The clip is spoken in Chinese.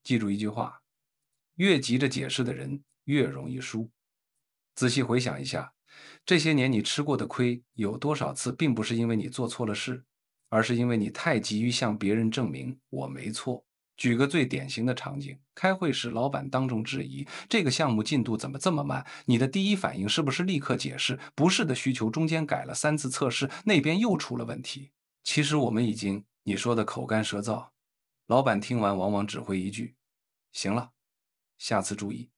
记住一句话：越急着解释的人越容易输。仔细回想一下，这些年你吃过的亏，有多少次并不是因为你做错了事，而是因为你太急于向别人证明我没错。举个最典型的场景，开会时老板当众质疑这个项目进度怎么这么慢，你的第一反应是不是立刻解释不是的需求中间改了3次测试，那边又出了问题？其实我们已经你说的口干舌燥，老板听完往往只会一句：行了，下次注意。